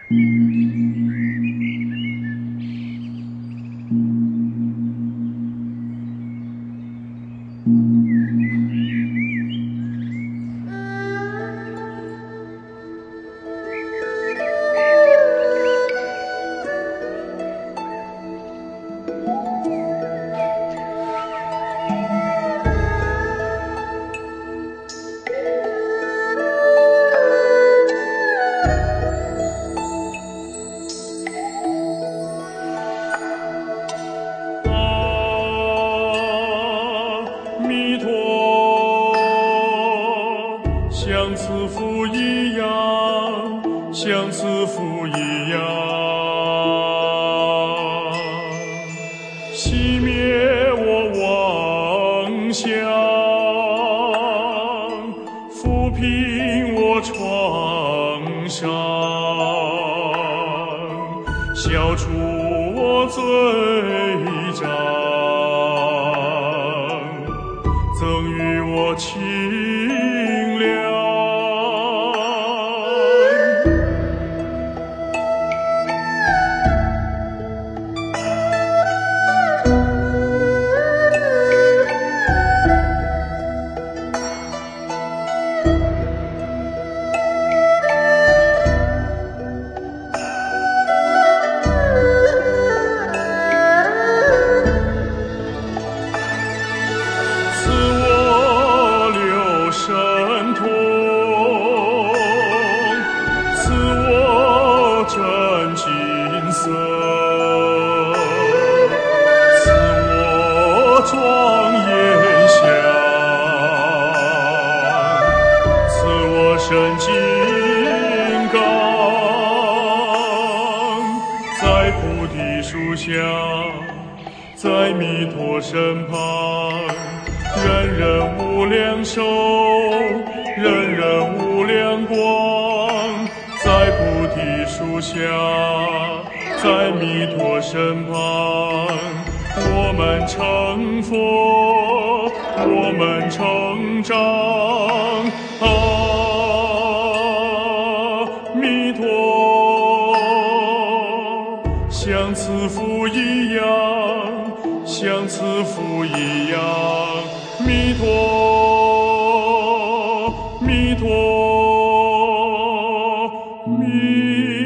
像慈父一样，像慈父一样，熄灭我妄想，抚平我创伤，消除我罪障，赠予我清凉。真金色，赐我庄严香，赐我身金刚，在菩提树下，在弥陀身旁，人人无量寿，人人无量光，在菩提树下，在弥陀身旁，我们成佛，我们成长。阿弥陀，像慈父一样，像慈父一样，弥陀，弥陀。弥